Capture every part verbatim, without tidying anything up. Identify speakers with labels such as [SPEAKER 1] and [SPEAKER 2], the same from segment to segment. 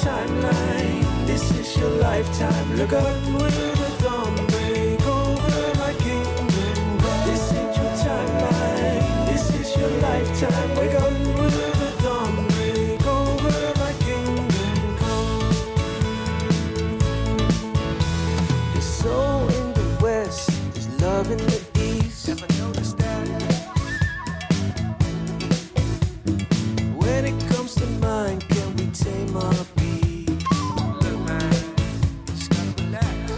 [SPEAKER 1] timeline. This is your lifetime. Look up with the dawn break over my kingdom come. This is your timeline. This is your lifetime. Wake up with the dawn break over my kingdom come. There's soul in the west, there's love in the east. Never noticed that. When it comes to mine, can we tame our beast? Look, man, just gotta relax.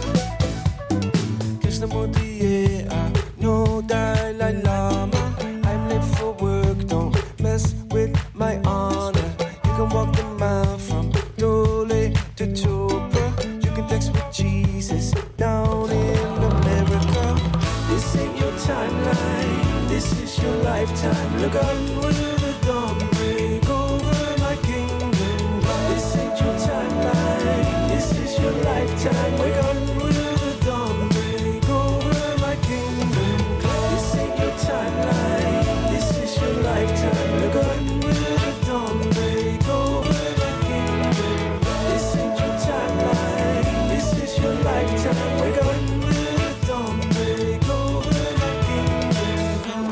[SPEAKER 1] Krishnamurti, I know Dalai Lama. I'm late for work, don't mess with my honor. You can walk the mile from Dole to Chopra. You can text with Jesus down in America. This ain't your timeline, this is your lifetime. Look up with the dawn break over my kingdom come. This ain't your timeline, this is your lifetime. Wake up with the dawn break over my kingdom come. This ain't your timeline, this is your lifetime. Look up with the dawn break over my kingdom come. This ain't your timeline, this is your lifetime. Wake up with the dawn break over my kingdom come.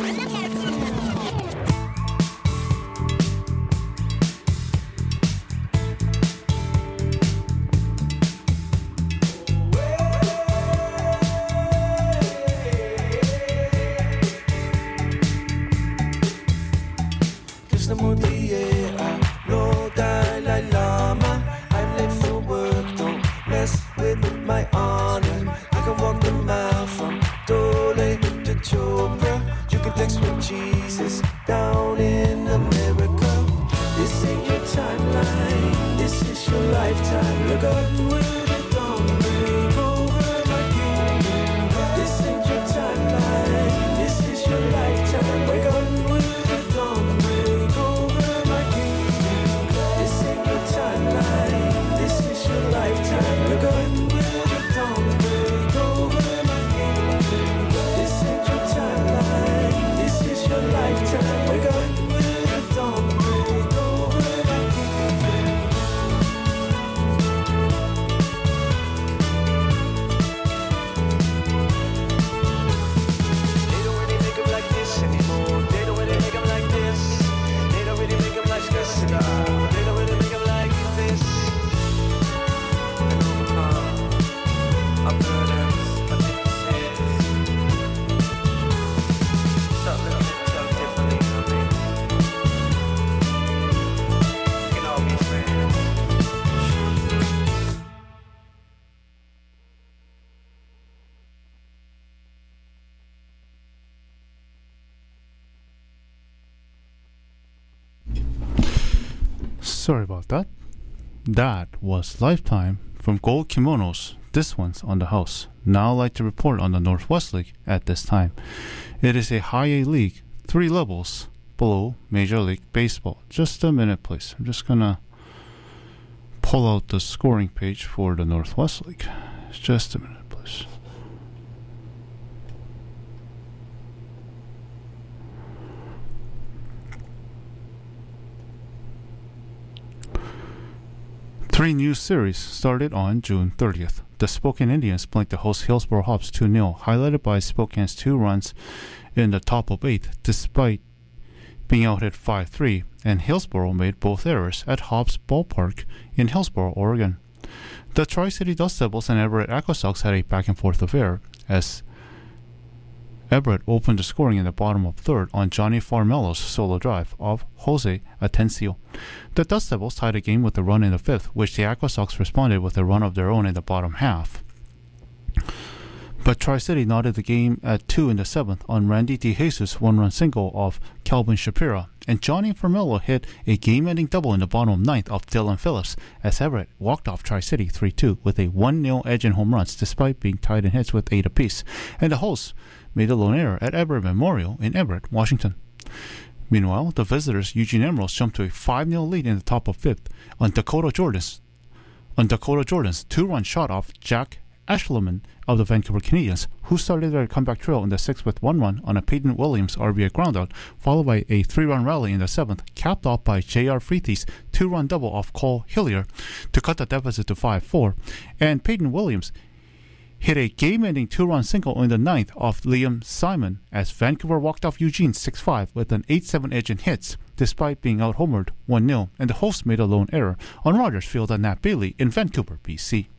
[SPEAKER 1] Krishnamurti, I know Dalai Lama. I'm late for work, don't mess with my honor. You can walk the mile from Dole to Chopra. You can text with Jesus down in America. This ain't your timeline, this is your lifetime. Look up with the dawn break over my kingdom come. This ain't your timeline, this is your lifetime. Wake up with the dawn break over my kingdom come. This ain't your timeline, this is your lifetime. Look up with the dawn break over my kingdom come. This ain't your timeline, this is your lifetime. Wake up with the dawn break over my kingdom come. They don't really make 'em like this anymore. They don't really make 'em like this. They don't really make 'em like this at all. They don't really make 'em like this. And overcome our burdens, our differences. Something a little differently from this. We can all be friends.
[SPEAKER 2] Sorry about that. That was Lifetime from Gold Kimonos. This one's on the house. Now I'd like to report on the Northwest League at this time. It is a high A league, three levels below Major League Baseball. Just a minute, please. I'm just gonna pull out the scoring page for the Northwest League. Just a minute, please. Three new series started on June thirtieth. The Spokane Indians blanked the host Hillsboro Hops two nil, highlighted by Spokane's two runs in the top of eighth, despite being out hit five three, and Hillsboro made both errors at Hops Ballpark in Hillsboro, Oregon. The Tri-City Dust Devils and Everett AquaSox had a back-and-forth affair, as Everett opened the scoring in the bottom of third on Johnny Farmelo's solo drive of Jose Atencio. The Dust Devils tied the game with a run in the fifth, which the AquaSox responded with a run of their own in the bottom half. But Tri-City knotted the game at two in the seventh on Randy DeJesus' one-run single of Calvin Shapira, and Johnny Farmelo hit a game-ending double in the bottom ninth of Dylan Phillips as Everett walked off Tri-City three two with a one nil edge in home runs despite being tied in hits with eight apiece, and the hosts made a lone error at Everett Memorial in Everett, Washington. Meanwhile, the visitors' Eugene Emeralds jumped to a five nil lead in the top of fifth on Dakota Jordan's on Dakota Jordan's two-run shot off Jack Ashleman of the Vancouver Canadians, who started their comeback trail in the sixth with one run on a Peyton Williams R B I groundout, followed by a three-run rally in the seventh, capped off by J R Freethy's two-run double off Cole Hillier to cut the deficit to five four. And Peyton Williams hit a game-ending two-run single in the ninth off Liam Simon as Vancouver walked off Eugene six five with an eight seven edge in hits, despite being out-homered one nil, and the hosts made a lone error on Rogers Field at Nat Bailey in Vancouver, B C.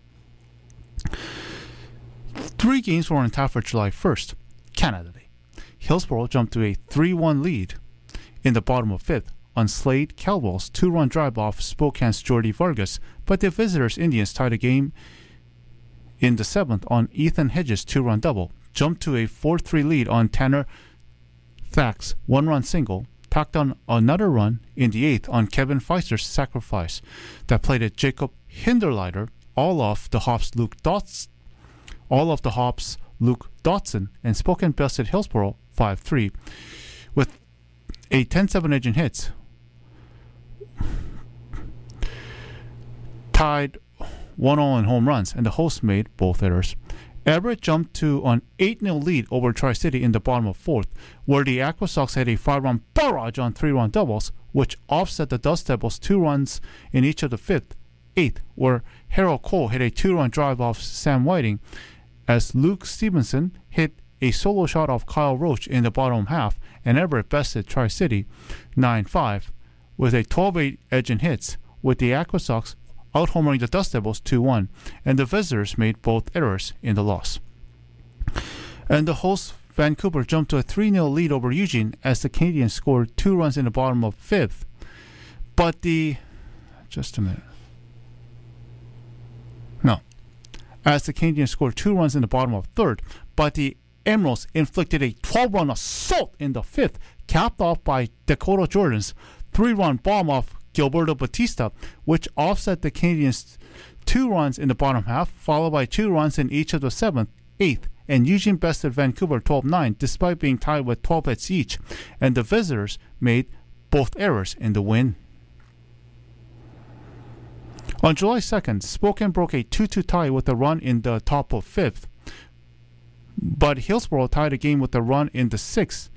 [SPEAKER 2] Three games were on tap for July first, Canada Day. Hillsborough jumped to a three one lead in the bottom of fifth on Slade Caldwell's two-run drive off Spokane's Jordy Vargas, but the visitors Indians tied a game in the seventh on Ethan Hedges' two-run double, jumped to a four three lead on Tanner Thack's one-run single, tacked on another run in the eighth on Kevin Feister's sacrifice that played at Jacob Hinderleiter, all off the Hops Luke Dotson, all of the Hops Luke Dotson, and Spokane bested Hillsborough five three with a ten seven edge in hits. Tied one all in home runs, and the hosts made both errors. Everett jumped to an eight nil lead over Tri-City in the bottom of fourth, where the Aqua Sox had a five-run barrage on three-run doubles, which offset the Dust Devils' two runs in each of the fifth, eighth, where Harold Cole hit a two-run drive off Sam Whiting, as Luke Stevenson hit a solo shot off Kyle Roach in the bottom half, and Everett bested Tri-City nine five with a twelve eight edge in hits, with the Aqua Sox out-homering the Dust Devils two one, and the visitors made both errors in the loss. And the hosts Vancouver jumped to a three nil lead over Eugene as the Canadians scored two runs in the bottom of fifth. But the... just a minute. No. As the Canadians scored two runs in the bottom of third, but the Emeralds inflicted a twelve-run assault in the fifth, capped off by Dakota Jordan's three-run bomb off Gilberto Batista, which offset the Canadians' two runs in the bottom half, followed by two runs in each of the seventh, eighth, and Eugene bested Vancouver twelve nine, despite being tied with twelve hits each, and the visitors made both errors in the win. On July second, Spokane broke a two two tie with a run in the top of fifth, but Hillsborough tied a game with a run in the sixth,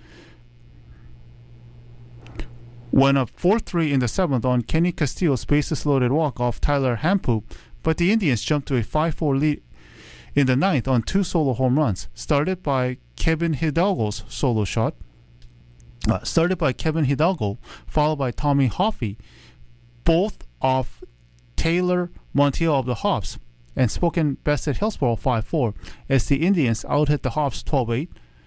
[SPEAKER 2] went up four three in the seventh on Kenny Castillo's bases-loaded walk off Tyler Hampu, but the Indians jumped to a five four lead in the ninth on two solo home runs, started by Kevin Hidalgo's solo shot, uh, started by Kevin Hidalgo, followed by Tommy Hoffey, both off Taylor Montiel of the Hops, and Spokane bested Hillsborough five four as the Indians out-hit the Hops twelve eight,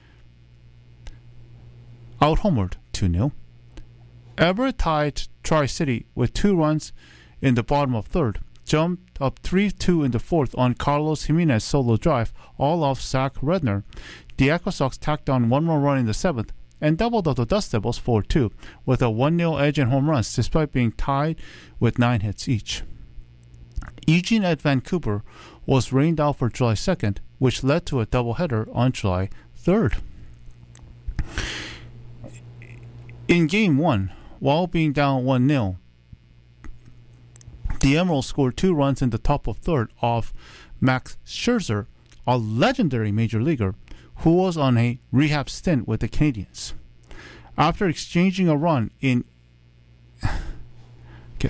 [SPEAKER 2] out-homered two nil. Everett tied Tri-City with two runs in the bottom of third, jumped up three two in the fourth on Carlos Jimenez's solo drive, all off Zach Redner. The Aqua Sox tacked on one more run in the seventh and doubled up the Dust Devils four two with a one nil edge in home runs, despite being tied with nine hits each. Eugene at Vancouver was rained out for July second, which led to a doubleheader on July third. In Game one, while being down one nil, the Emeralds scored two runs in the top of third off Max Scherzer, a legendary major leaguer who was on a rehab stint with the Canadians. After exchanging a run in okay.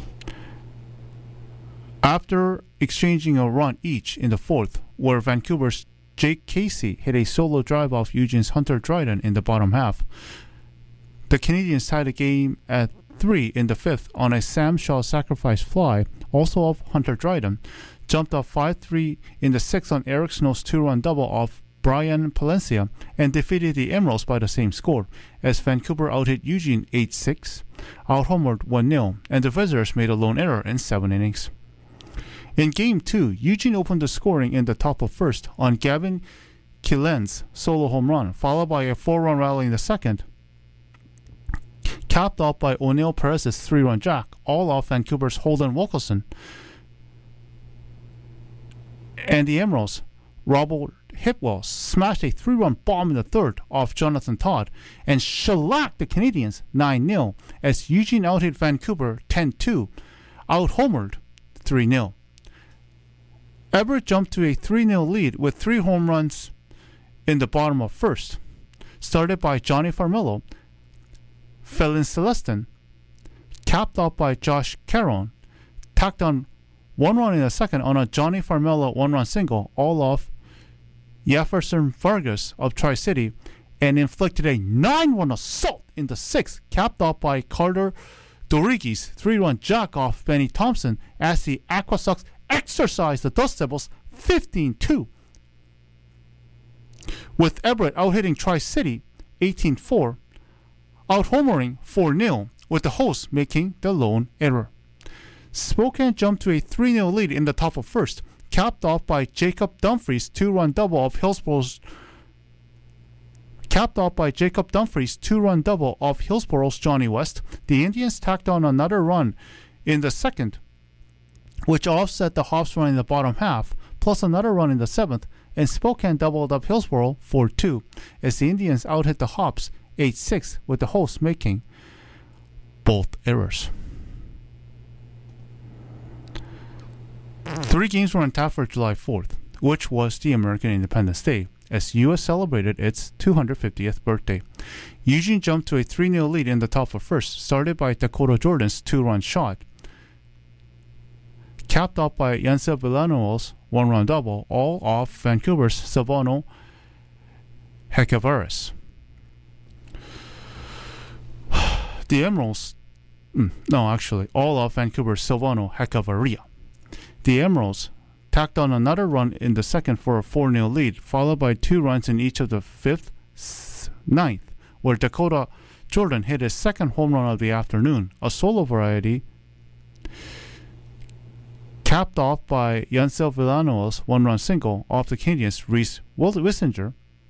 [SPEAKER 2] After exchanging a run each in the fourth, where Vancouver's Jake Casey hit a solo drive off Eugene's Hunter Dryden in the bottom half, the Canadians tied the game at three in the fifth on a Sam Shaw sacrifice fly, also off Hunter Dryden, jumped up five three in the sixth on Eric Snow's two-run double off Brian Palencia, and defeated the Emeralds by the same score, as Vancouver out-hit Eugene eight six, out-homered one nil, and the visitors made a lone error in seven innings. In Game two, Eugene opened the scoring in the top of first on Gavin Killen's solo home run, followed by a four-run rally in the second, capped off by O'Neill Perez's three-run jack, all off Vancouver's Holden Wilkerson. And the Emeralds, Robert Hipwell smashed a three-run bomb in the third off Jonathan Todd and shellacked the Canadians nine nil as Eugene out-hit Vancouver ten two, out-homered three nil. Everett jumped to a three nil lead with three home runs in the bottom of first, started by Johnny Farmillo, Felin Celestin, capped off by Josh Caron, tacked on one run in the second on a Johnny Farmelo one-run single, all off Jefferson Vargas of Tri-City, and inflicted a nine-run assault in the sixth, capped off by Carter Doriguez three-run jack off Benny Thompson as the Aqua Sox exercised the Dust Devils fifteen two. With Everett out-hitting Tri-City eighteen four, out-homering four nil, with the hosts making the lone error. Spokane jumped to a three nil lead in the top of first, capped off by Jacob Dumfries' two-run double of Hillsboro's capped off by Jacob Dumfries' two-run double of Hillsboro's Johnny West. The Indians tacked on another run in the second, which offset the Hops run in the bottom half, plus another run in the seventh, and Spokane doubled up Hillsboro four two, as the Indians out-hit the Hops eight six, with the hosts making both errors. Three games were on tap for July fourth, which was the American Independence Day, as U S celebrated its two hundred fiftieth birthday. Eugene jumped to a three nil lead in the top of first, started by Dakota Jordan's two-run shot, capped off by Yancel Villanueva's one-run double, all off Vancouver's Silvano Hecavares. The Emeralds, mm, no, actually, all off Vancouver's Silvano Hecavaria. The Emeralds tacked on another run in the second for a four nil lead, followed by two runs in each of the fifth, ninth, where Dakota Jordan hit his second home run of the afternoon, a solo variety, capped off by Yancel Villanueva's one-run single off the Canadians' Reese Wissinger.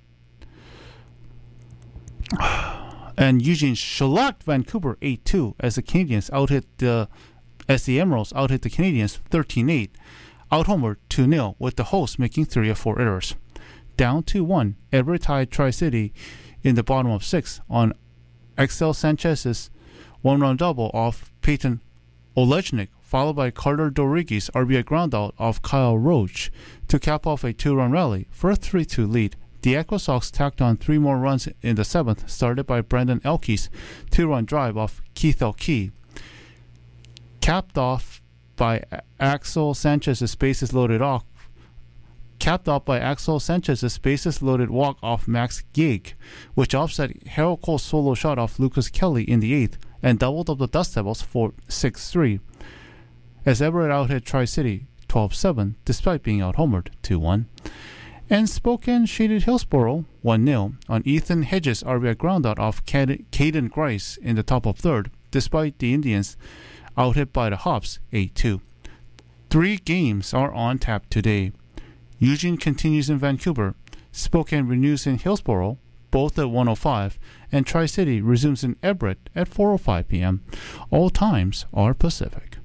[SPEAKER 2] And Eugene shellacked Vancouver eight two as the Canadians out-hit the as the Emeralds out-hit the Canadians thirteen eight, out-homered two nil, with the hosts making three of four errors. Down two one, Everett tied Tri-City in the bottom of six on Axel Sanchez's one-run double off Peyton Olechnik, followed by Carter Doriguez' R B I groundout off Kyle Roach to cap off a two-run rally for a three two lead. The Aqua Sox tacked on three more runs in the seventh, started by Brendan Elke's two-run drive off Keith Elkey, capped off by Axel Sanchez's bases loaded off, capped off by Axel Sanchez's bases loaded walk off Max Gig, which offset Harold Cole's solo shot off Lucas Kelly in the eighth and doubled up the Dust Devils for six three, as Everett out-hit Tri-City twelve seven despite being out-homered two one. And Spokane shaded Hillsboro one nil on Ethan Hedges' R B I groundout off Caden Grice in the top of third, despite the Indians out-hit by the Hops eight two. Three games are on tap today. Eugene continues in Vancouver, Spokane renews in Hillsboro, both at one oh five, and Tri-City resumes in Everett at four oh five p.m. All times are Pacific.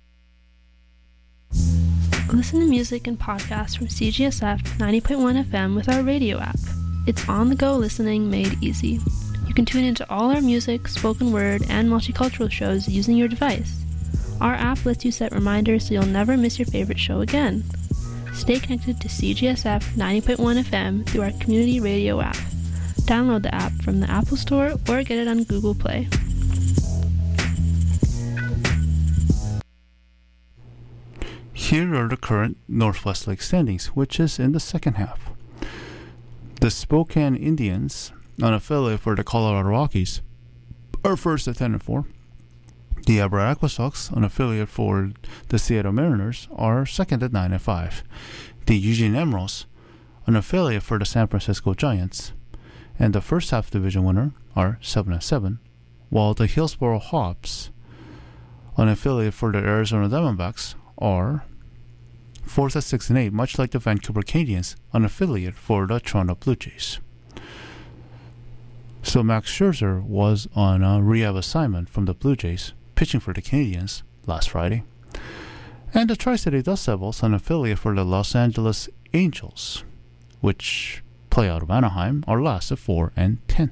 [SPEAKER 3] Listen to music and podcasts from C G S F ninety point one F M with our radio app. It's on-the-go listening made easy. You can tune into all our music, spoken word, and multicultural shows using your device. Our app lets you set reminders so you'll never miss your favorite show again. Stay connected to C G S F ninety point one F M through our community radio app. Download the app from the Apple Store or get it on Google Play.
[SPEAKER 2] Here are the current Northwest League standings, which is in the second half. The Spokane Indians, an affiliate for the Colorado Rockies, are first at ten and four. The Everett Aqua Sox, an affiliate for the Seattle Mariners, are second at nine and five. The Eugene Emeralds, an affiliate for the San Francisco Giants, and the first half division winner, are seven and seven, while the Hillsboro Hops, an affiliate for the Arizona Diamondbacks, are fourth at six and eight, much like the Vancouver Canadians, an affiliate for the Toronto Blue Jays. So Max Scherzer was on a rehab assignment from the Blue Jays, pitching for the Canadians last Friday. And the Tri-City Dust Devils, an affiliate for the Los Angeles Angels, which play out of Anaheim, are last at four and ten.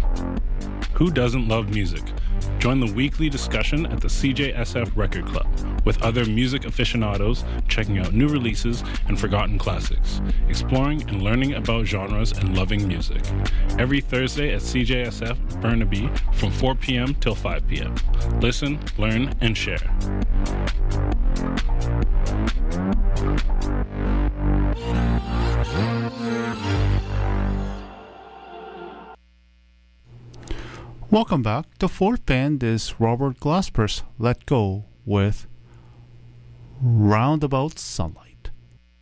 [SPEAKER 4] Who doesn't love music? Join the weekly discussion at the C J S F Record Club, with other music aficionados checking out new releases and forgotten classics, exploring and learning about genres and loving music. Every Thursday at C J S F Burnaby from four p.m. till five p.m. Listen, learn, and share.
[SPEAKER 2] Welcome back. The fourth band is Robert Glasper's Let Go with Roundabout Sunlight.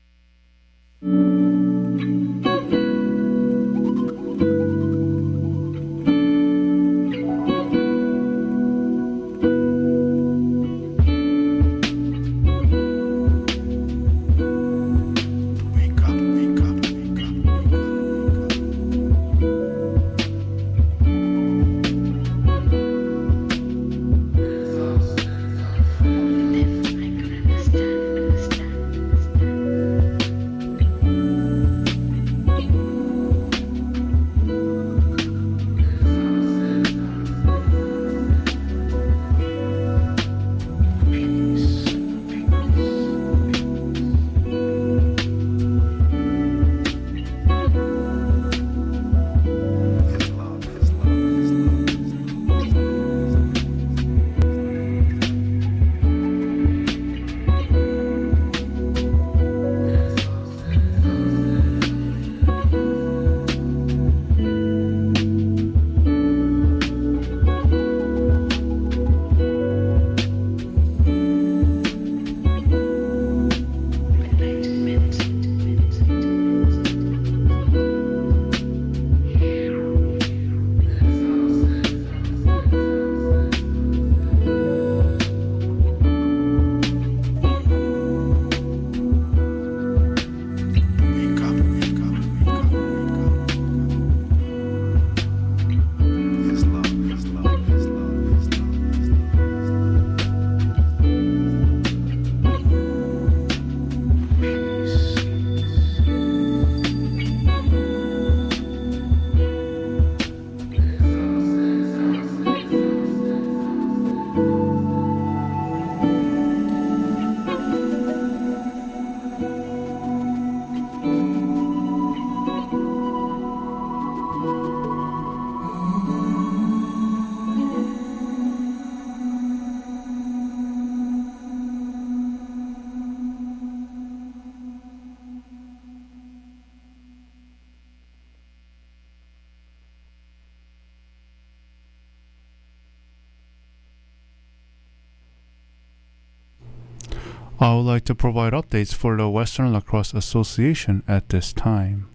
[SPEAKER 2] I would like to provide updates for the Western Lacrosse Association at this time.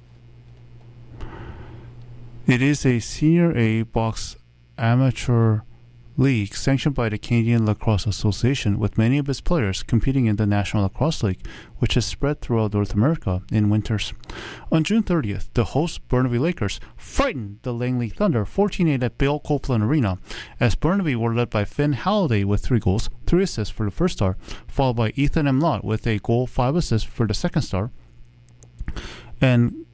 [SPEAKER 2] It is a Senior A box amateur league sanctioned by the Canadian Lacrosse Association, with many of its players competing in the National Lacrosse League, which is spread throughout North America in winters. On June thirtieth, the host Burnaby Lakers frightened the Langley Thunder fourteen eight at Bill Copeland Arena, as Burnaby were led by Finn Halliday with three goals, three assists for the first star, followed by Ethan M. Lott with a goal, five assists for the second star, and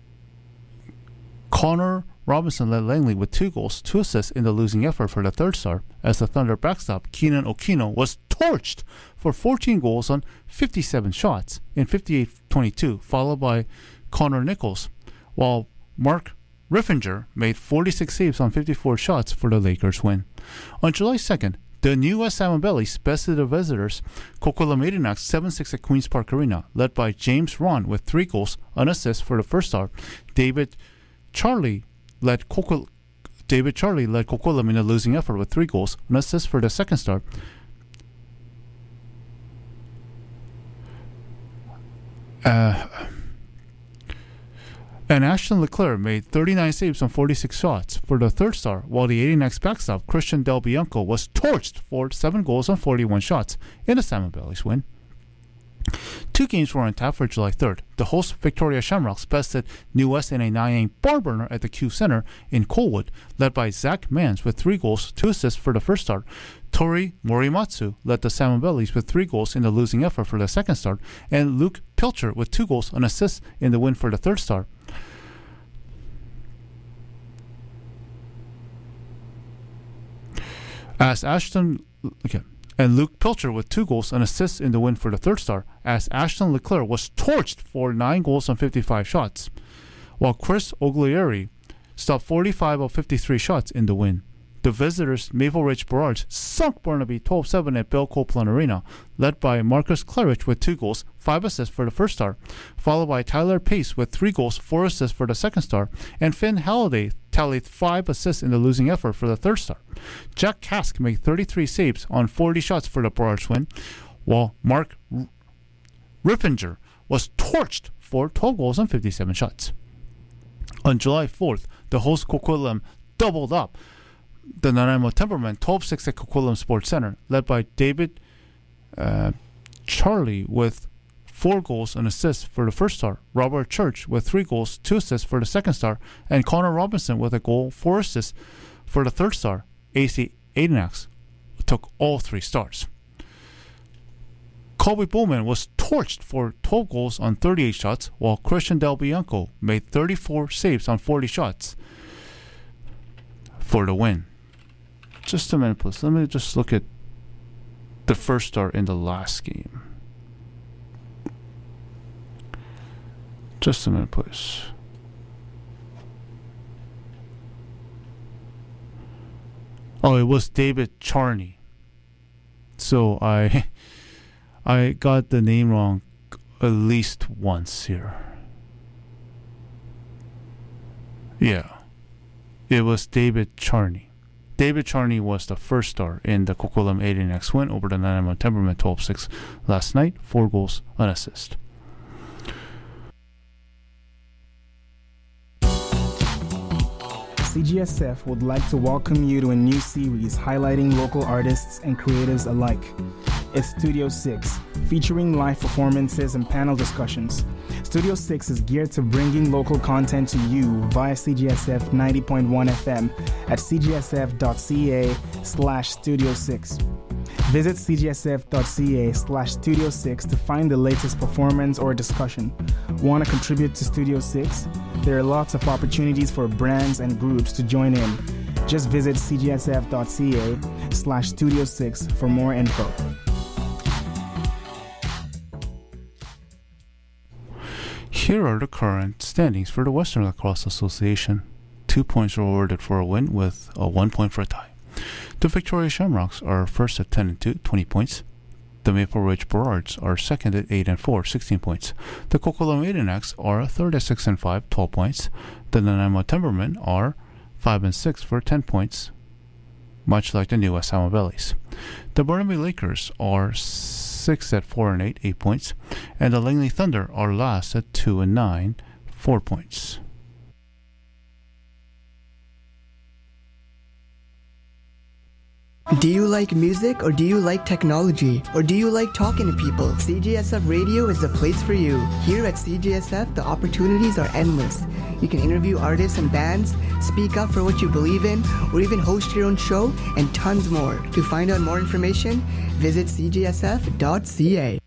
[SPEAKER 2] Connor Robinson led Langley with two goals, two assists in the losing effort for the third star, as the Thunder backstop Keenan Okino was torched for fourteen goals on fifty-seven shots in fifty-eight twenty-two, followed by Connor Nichols, while Mark Riffinger made forty-six saves on fifty-four shots for the Lakers win. On July second, the New West Salmon Bellies bested the visitors Coquitlam Maidenauks seven six at Queen's Park Arena, led by James Ron with three goals, an assist for the first star. David Charlie led Coquil- David Charlie led Coquitlam in a losing effort with three goals, an assist for the second star. Uh, and Ashton Leclerc made thirty-nine saves on forty-six shots for the third star, while the eighty-next backstop Christian Del Bianco was torched for seven goals on forty-one shots in a Salmon Bellies win. Two games were on tap for July third. The host Victoria Shamrocks bested New West in a nine eight barn burner at the Q Center in Colwood, led by Zach Mans with three goals, two assists for the first start. Tori Morimatsu led the Salmon Bellies with three goals in the losing effort for the second start, and Luke Pilcher with two goals, an assist in the win for the third start. As Ashton, okay. and Luke Pilcher with two goals and assists in the win for the third star, as Ashton Leclerc was torched for nine goals on fifty-five shots, while Chris Oglieri stopped forty-five of fifty-three shots in the win. The visitors, Maple Ridge Barrage, sunk Burnaby twelve seven at Bell Copeland Arena, led by Marcus Claridge with two goals, five assists for the first star, followed by Tyler Pace with three goals, four assists for the second star, and Finn Halliday tallied five assists in the losing effort for the third star. Jack Kask made thirty-three saves on forty shots for the Barrage win, while Mark R- Rippinger was torched for twelve goals on fifty-seven shots. On July fourth, the host Coquitlam doubled up the Nanaimo Timbermen twelve six at Coquitlam Sports Center, led by David uh, Charlie with four goals and assists for the first star, Robert Church with three goals, two assists for the second star, and Connor Robinson with a goal, four assists for the third star. A C Adanax took all three stars. Colby Bowman was torched for twelve goals on thirty-eight shots, while Christian Del Bianco made thirty-four saves on forty shots for the win. Just a minute, please. Let me just look at the first star in the last game. Just a minute, please. Oh, it was David Charney. So I I got the name wrong at least once here. Yeah. It was David Charney. David Charney was the first star in the Coquitlam Adanax win over the Nanaimo Timbermen twelve six last night. Four goals, an assist.
[SPEAKER 5] C G S F would like to welcome you to a new series highlighting local artists and creatives alike. It's Studio six, featuring live performances and panel discussions. Studio six is geared to bringing local content to you via C G S F ninety point one F M at c g s f dot c a slash studio six. Visit c g s f dot c a slash studio six to find the latest performance or discussion. Want to contribute to Studio six? There are lots of opportunities for brands and groups to join in. Just visit c g s f dot c a slash studio six for more info.
[SPEAKER 2] Here are the current standings for the Western Lacrosse Association. Two points are awarded for a win, with a one point for a tie. The Victoria Shamrocks are first at ten and two, twenty points. The Maple Ridge Barrards are second at eight and four, sixteen points. The Coquitlam Adanax are third at six and five, twelve points. The Nanaimo Timbermen are five and six for ten points, much like the new West Alma Bellies. The Burnaby Lakers are sixth at four and eight, eight points, and the Langley Thunder are last at two and nine, four points.
[SPEAKER 6] Do you like music, or do you like technology, or do you like talking to people? C G S F Radio is the place for you. Here at C G S F, the opportunities are endless. You can interview artists and bands, speak up for what you believe in, or even host your own show, and tons more. To find out more information, visit c g s f dot c a.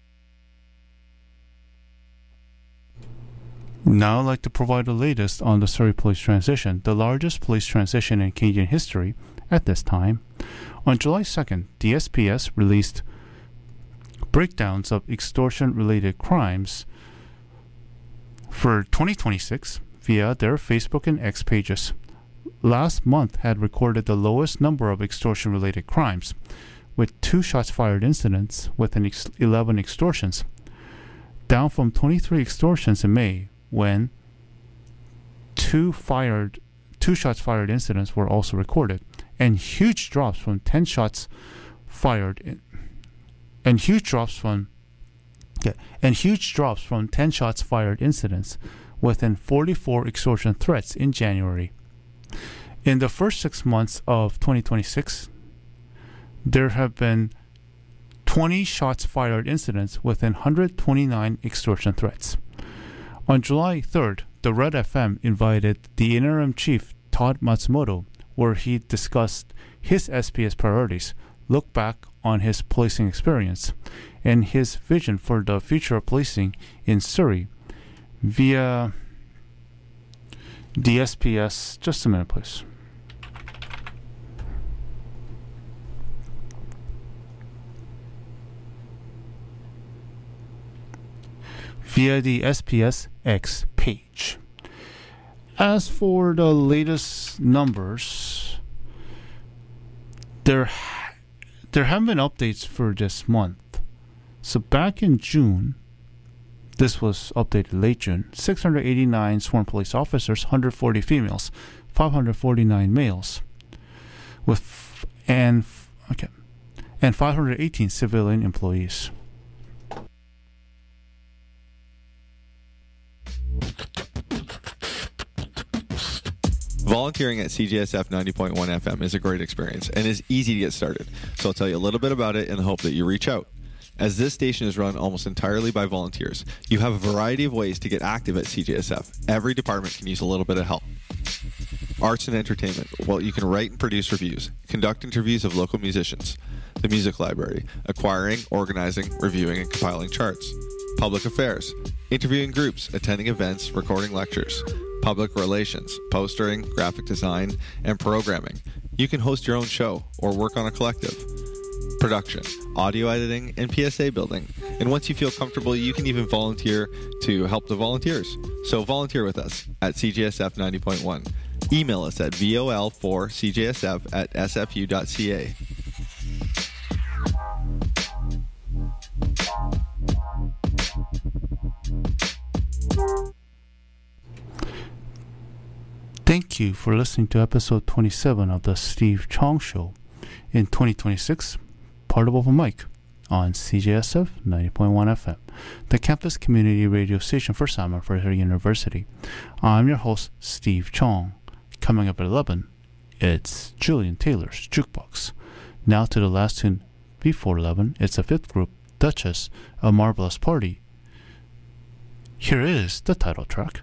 [SPEAKER 2] Now I'd like to provide the latest on the Surrey Police transition, the largest police transition in Canadian history at this time. On July second, the S P S released breakdowns of extortion-related crimes for twenty twenty-six via their Facebook and X pages. Last month had recorded the lowest number of extortion-related crimes, with two shots fired incidents with an ex- eleven extortions, down from twenty-three extortions in May, when two fired two shots fired incidents were also recorded, and huge drops from ten shots fired in, and huge drops from yeah, and huge drops from ten shots fired incidents within forty-four extortion threats in January. In the first six months of twenty twenty-six, there have been twenty shots fired incidents within one hundred twenty-nine extortion threats. On July third, the Red F M invited the interim chief, Todd Matsumoto, where he discussed his S P S priorities, looked back on his policing experience, and his vision for the future of policing in Surrey via the S P S. Just a minute, please. via the S P S X page. As for the latest numbers, there there have been updates for this month. So back in June, this was updated late June, six hundred eighty-nine sworn police officers, one hundred forty females, five hundred forty-nine males, with and okay, and five hundred eighteen civilian employees.
[SPEAKER 7] Volunteering at C J S F ninety point one F M is a great experience and is easy to get started. So I'll tell you a little bit about it in the hope that you reach out. As this station is run almost entirely by volunteers, you have a variety of ways to get active at C J S F. Every department can use a little bit of help. Arts and entertainment. Well, you can write and produce reviews, conduct interviews of local musicians, the music library, acquiring, organizing, reviewing, and compiling charts. Public affairs. Interviewing groups, attending events, recording lectures. Public relations, postering, graphic design, and programming. You can host your own show or work on a collective. Production, audio editing, and P S A building. And once you feel comfortable, you can even volunteer to help the volunteers. So volunteer with us at C J S F ninety point one. Email us at V O L four C J S F at S F U dot C A.
[SPEAKER 2] Thank you for listening to episode twenty-seven of the Steve Chong Show. In twenty twenty-six, part of Open Mic on C J S F ninety point one F M, the campus community radio station for Simon Fraser University. I'm your host, Steve Chong. Coming up at eleven, it's Julian Taylor's Jukebox. Now to the last tune before eleven, it's a fifth group, Duchess, A Marvelous Party. Here is the title track.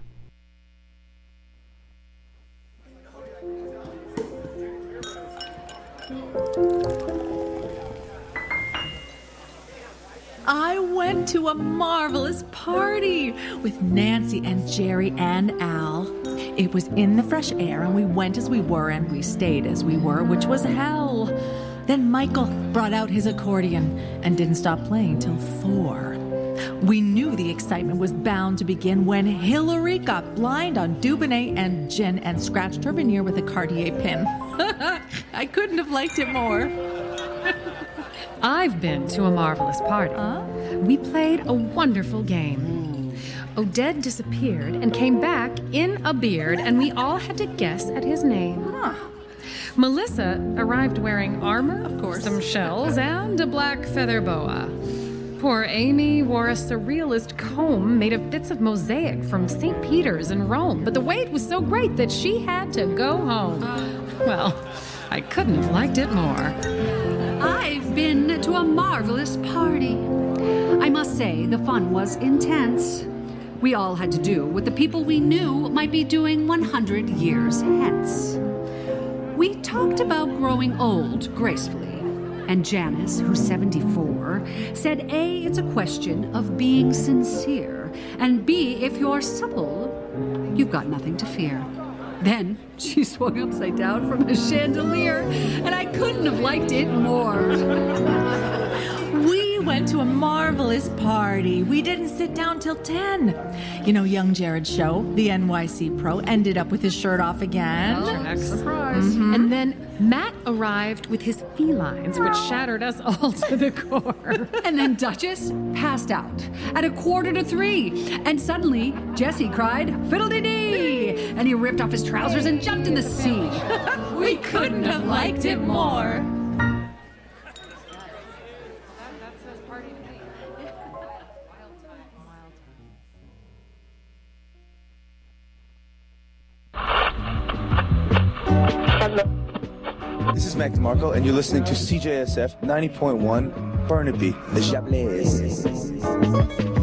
[SPEAKER 8] I went to a marvelous party with Nancy and Jerry and Al. It was in the fresh air, and we went as we were, and we stayed as we were, which was hell. Then Michael brought out his accordion and didn't stop playing till four. We knew the excitement was bound to begin when Hillary got blind on Dubonnet and gin and scratched her veneer with a Cartier pin. I couldn't have liked it more.
[SPEAKER 9] I've been to a marvelous party.
[SPEAKER 8] Huh?
[SPEAKER 9] We played a wonderful game. Oded disappeared and came back in a beard, and we all had to guess at his name.
[SPEAKER 8] Huh.
[SPEAKER 9] Melissa arrived wearing armor,
[SPEAKER 8] Of course.
[SPEAKER 9] some shells, and a black feather boa. Poor Amy wore a surrealist comb made of bits of mosaic from Saint Peter's in Rome, but the wait was so great that she had to go home. Well, I couldn't have liked it more.
[SPEAKER 10] I've been to a marvelous party. I must say, the fun was intense. We all had to do what the people we knew might be doing one hundred years hence. We talked about growing old gracefully. And Janice, who's seventy-four, said A, it's a question of being sincere, and B, if you're supple, you've got nothing to fear. Then she swung upside down from a chandelier, and I couldn't have liked it more.
[SPEAKER 8] We went to a marvelous party. We didn't sit down till ten. You know, young Jared's show, the N Y C Pro, ended up with his shirt off again.
[SPEAKER 9] Oh,
[SPEAKER 10] surprise.
[SPEAKER 9] Mm-hmm. And then Matt arrived with his felines, which shattered us all to the core.
[SPEAKER 10] And then Duchess passed out at a quarter to three. And suddenly, Jesse cried, fiddle-dee-dee! And he ripped off his trousers and jumped in the sea.
[SPEAKER 8] We couldn't have liked it more.
[SPEAKER 11] This is Mac DeMarco, and you're listening to C J S F ninety point one Burnaby, the Chablis.